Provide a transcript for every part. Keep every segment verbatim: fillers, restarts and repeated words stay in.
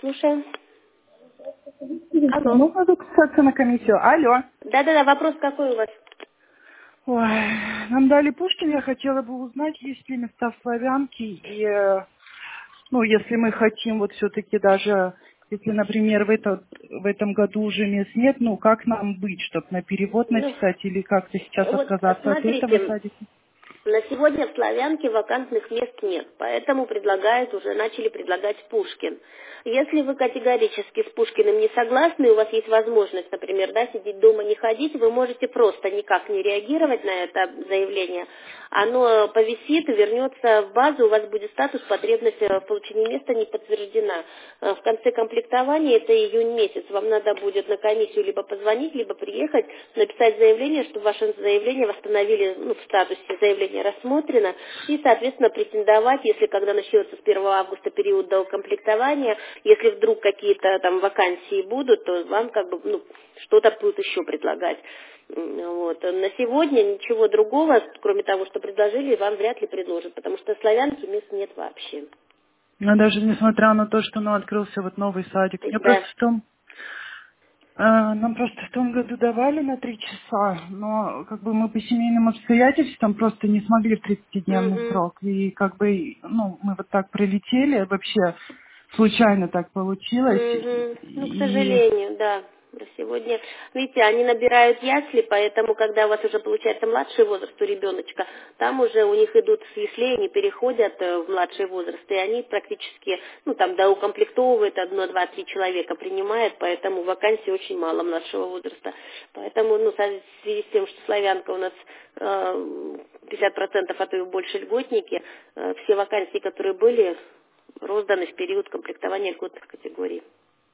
Слушаем. Алло. Можно записаться на комиссию? Алло. Да-да-да, вопрос какой у вас? Ой, нам дали Пушкин, я хотела бы узнать, есть ли места в Славянке, и, э, ну, если мы хотим вот все-таки даже, если, например, в, этот, в этом году уже мест нет, ну, как нам быть, чтобы на перевод Ну, написать или как-то сейчас вот отказаться от этого смотрите, садика? на сегодня в Славянке вакантных мест нет, поэтому предлагают, уже начали предлагать Пушкин. Если вы категорически с Пушкиным не согласны, у вас есть возможность, например, да, сидеть дома, не ходить, вы можете просто никак не реагировать на это заявление. Оно повисит, вернется в базу, у вас будет статус, потребность в получении места не подтверждена. Э, В конце комплектования, это июнь месяц, вам надо будет на комиссию либо позвонить, либо приехать, написать заявление, чтобы ваше заявление восстановили, ну, в статусе заявление рассмотрено, и, соответственно, претендовать, если когда начнется с первого августа период до комплектования, если вдруг какие-то там вакансии будут, то вам как бы, ну, что-то будут еще предлагать. М, Вот. На сегодня ничего другого, кроме того, что предложили, вам вряд ли предложат, потому что в Славянке мест нет вообще. Но даже несмотря на то, что, ну, открылся вот новый садик, мне просто Да. в том, э, нам просто в том году давали на три часа, но как бы мы по семейным обстоятельствам просто не смогли в тридцатидневный Мгм. срок. И как бы, ну, мы вот так пролетели, вообще случайно так получилось. Мгм. Ну, к И, сожалению, да. Сегодня, видите, они набирают ясли, поэтому, когда у вас уже получается младший возраст у ребеночка, там уже у них идут с яслей, они переходят э, в младший возраст, и они практически, ну, там, да, укомплектовывают одно, два, три человека, принимают, поэтому вакансий очень мало младшего возраста. Поэтому, ну, в связи с тем, что славянка у нас э, пятьдесят процентов, а то и больше льготники, э, все вакансии, которые были, розданы в период комплектования льготных категорий.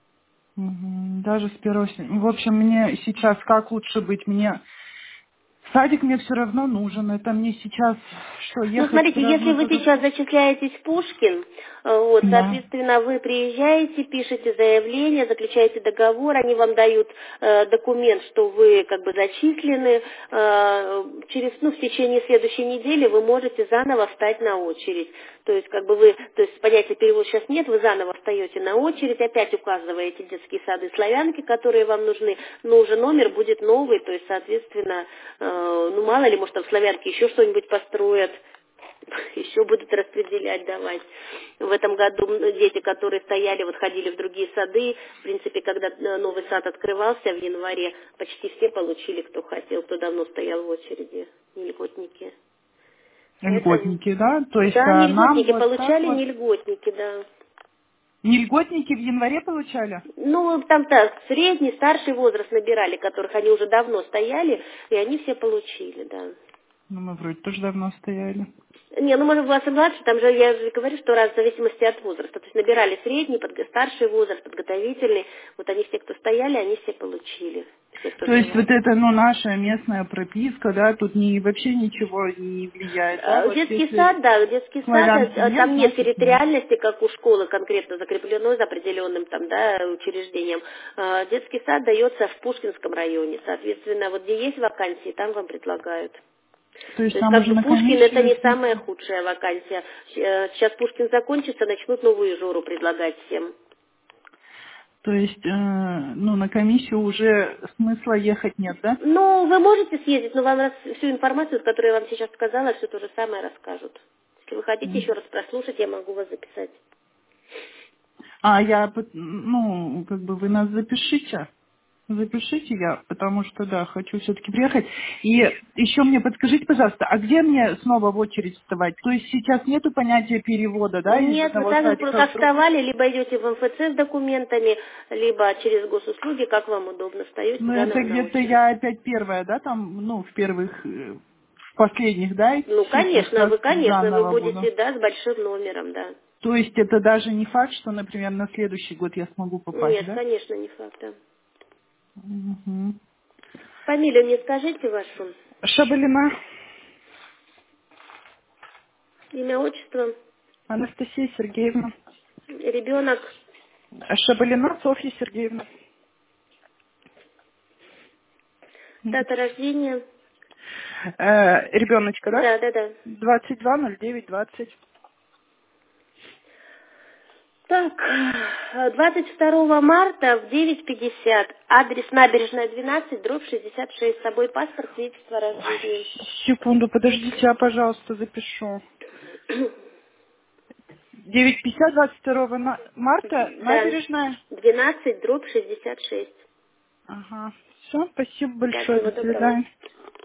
мгм, даже с первого... сентября. В общем, мне сейчас как лучше быть? Мне садик мне все равно нужен. Это мне сейчас что, Ну, ехать смотрите, если сразу вы туда? сейчас зачисляетесь в Пушкин, э, вот, Да. соответственно, вы приезжаете, пишете заявление, заключаете договор, они вам дают э, документ, что вы как бы зачислены, э, через, ну, в течение следующей недели вы можете заново встать на очередь. То есть, как бы вы, то есть понятия перевод сейчас нет, вы заново встаете на очередь, опять указываете детские сады славянки, которые вам нужны, но уже номер будет новый, то есть, соответственно, э, ну, мало ли, может, там в славянке еще что-нибудь построят, еще будут распределять, давать. В этом году м, дети, которые стояли, вот ходили в другие сады, в принципе, когда э, новый сад открывался в январе, почти все получили, кто хотел, кто давно стоял в очереди, не льготники. Поэтому, Льготники, да? То есть да, не а, нам льготники вот так получали, вот... не льготники, да. Не льготники в январе получали? Ну, там так, средний, старший возраст набирали, которых они уже давно стояли, и они все получили, да. Ну, мы вроде тоже давно стояли. Не, ну, может, вас и младше, там же, я же говорю, что раз в зависимости от возраста. То есть набирали средний, подго- старший возраст, подготовительный. Вот они все, кто стояли, они все получили. Все, кто То есть вот желает. это, ну, наша местная прописка, да, тут не, вообще ничего не влияет, да? Э, Вот Детский если сад, да, детский в сад, славянке э, нет, там нет значит нет. территориальности, как у школы конкретно закрепленной за определенным там, да, учреждением. Э, Детский сад дается в Пушкинском районе. Соответственно, вот где есть вакансии, там вам предлагают. То есть То есть там как уже бы на Пушкин это комиссию, не в самая смысле? худшая вакансия. Э, Сейчас Пушкин закончится, начнут новую Жору предлагать всем. То есть, э, ну, на комиссию уже смысла ехать нет, да? Ну, вы можете съездить, но вам раз всю информацию, которую я вам сейчас сказала, все то же самое расскажут. Если вы хотите М. еще раз прослушать, я могу вас записать. А я, пот- ну, как бы вы нас запишите. Запишите я, потому что, да, хочу все-таки приехать. И еще мне подскажите, пожалуйста, а где мне снова в очередь вставать? То есть сейчас нету понятия перевода, да, из Нет, вы одного так же, садика как в другой? вставали, либо идете в эм эф це с документами, либо через госуслуги, как вам удобно, встаете Ну, это заново на где-то очередь. я опять первая, да, там, ну, в первых, э, в последних, да, Ну, цифрах, конечно, так вы, конечно, вы заново буду. будете, да, с большим номером, да. То есть это даже не факт, что, например, на следующий год я смогу попасть, Нет, да? конечно, не факт, да. Мгм. Фамилию мне скажите вашу, Шабалина имя, отчество, Анастасия Сергеевна. ребенок, Шабалина Софья Сергеевна. дата рождения. Э, ребеночка, да? Да, да, да. двадцать два ноль девять двадцать. Так, двадцать второго марта в девять пятьдесят. Адрес Набережная двенадцать, дробь шестьдесят шесть. С собой паспорт, свидетельство о рождении. Секунду, подождите, я, пожалуйста, запишу. девять пятьдесят двадцать второго марта, Да, набережная. двенадцать, дробь шестьдесят шесть. Ага. Все, спасибо Да, большое, всего до доброго. свидания.